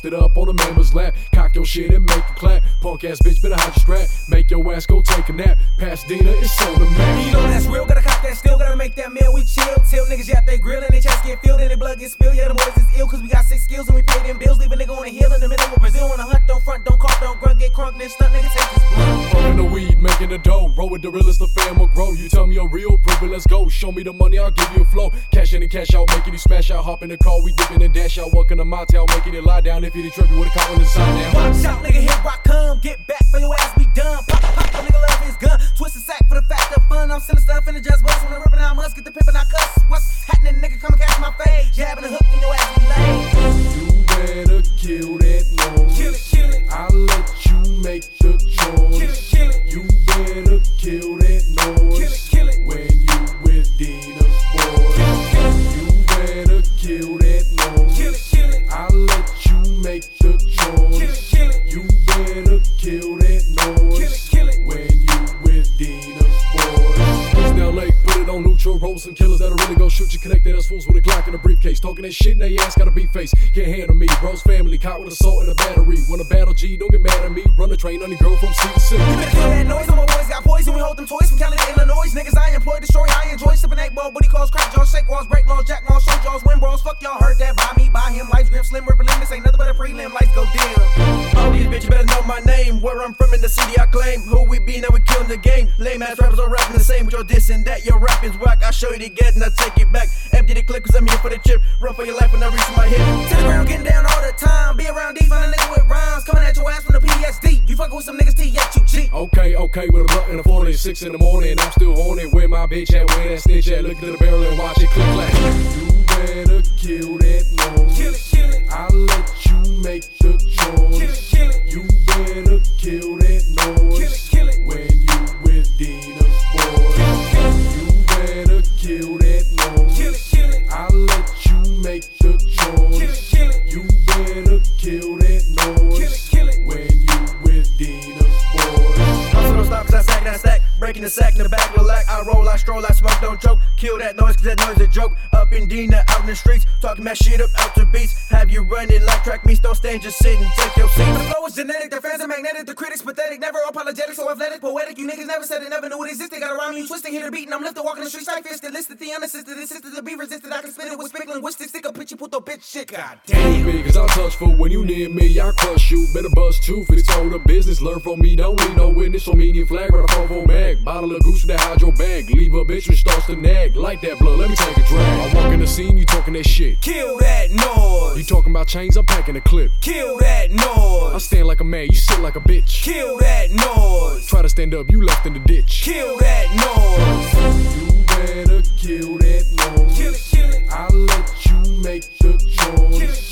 it up on a member's lap. Cock your shit and make it clap. Punk ass bitch, better hide your strap. Make your ass go take a nap. Pasadena is on the map. You know that's real, gotta cock that still, gotta make that meal, we chill. Till niggas yap they grill and they chest get filled and their blood get spilled. Yeah, the boys is ill cause we got 6 skills and we pay them bills. Leave a nigga on a hill in the middle of Brazil on a hunt. Don't front, don't cough, don't grunt, get crunk, then stunt, nigga take his blood. Fucking the weed, making the dough. Roll with the realest, the fam will grow. You tell me you're real, prove it, let's go. Show me the money, I'll give you a flow. Cash in and cash out, making you smash out. Hop in the car, we dipping and dash out. Walking the motel, making it lie down. If you trip, you would've caught on the side down. Watch out, nigga, here I come. Get back for your ass, be done. Pop, pop, the nigga love his gun. Twist the sack for the fact of fun. I'm sending stuff in the just bust. When I'm ripping out must get the pimp and I cuss. What's happening, nigga? Come and catch my face. Jabbing the hook in your ass, be lame. You better kill that noise. Kill it, kill it. I'll let you make the choice. Kill it, kill it. You better kill that noise. Kill it, kill it. When you with Dina's boys. You better kill that noise. Kill it, kill it. I'll let you make the choice. Kill it, kill it. You better kill that noise. Kill it, kill it. When you with Dina's boys. Now Lake, put it on neutral. Roll some killers that'll really go shoot you. Connected us fools with a Glock in a briefcase. Talking that shit in they ass, got a beat face. Can't handle me. Bros family caught with assault and a battery. When a battle G, don't get mad at me. Run the train on your girl from sea to city. You better kill that noise. All my boys got poison. We hold them toys from Canada, Illinois. Niggas I employ, destroy, I enjoy. Sipping 8-ball, booty calls, crack jaws, shake walls, break laws, jack laws, show jaws, win brawls. Fuck y'all, heard that. Buy me, buy him. Life's grip, slim, ripper limb. This ain't nothing but a prelim. Lights go dim. All these bitches better know my name. Where I'm from in the city I claim. Who we be, now we killing the game. Lame ass rappers are rapping the same. With your diss and that, your rapping's whack. I show you to get and I take it back. Empty the clip cause I'm here for the chip. Run for your life when I reach my hip. To the ground, getting down all the time. Be around these, find a nigga with rhymes. Coming at your ass from the PSD. You fucking with some niggas THUG. Okay, with a blunt and a 40 at 6 in the morning. I'm still on it. Where my bitch at? Where that snitch at? Look to the barrel and watch it click clack. You better kill that noise. Kill it, kill it. I'll let you make the choice. Kill it, kill it. You better kill that noise. Kill it, kill it. When you with Dina's boys. You better kill that noise. Kill it, kill it. I'll let you make the choice. Kill it, kill it. You better kill that noise. Kill it, kill it. When you with Dina's boys. I'm so don't stop cause I stack. Breaking the sack in the back of the lack. I roll, I stroll, I smoke, don't choke. Kill that noise cause that noise a joke. Up in Dina, out in the streets. Talking that shit up out to beats. Have you running like track meets. Don't stand, just sit and take your seat. The flow is genetic, the fans are magnetic. The critics pathetic, never apologetic. So athletic, poetic. You niggas never said it, never knew it existed. Got around me, you twisting, hit a beat. And I'm lifted, walking the streets like fisted. Listed, the unassisted, insisted to be resisted. I can spit it with spick linguistics. Stick a pitch, you put the bitch shit. God damn. Me, cause I'm touchful when you near me, I crush you. Better bust two for it's all the business. Learn from me, don't need no witness. So medium flag, right a 4-4 mag. Bottle of goose with that hydro bag. Leave a bitch when starts to nag. Like that blood, let me take a drag. I walk in the scene, you talking that shit. Kill that noise. You talking about chains, I'm packing a clip. Kill that noise. I stand like a man, you sit like a bitch. Kill that noise. Try to stand up, you left in the ditch. Kill that noise. You better kill that noise. Kill it, kill it. I'll let you make the choice. Kill it,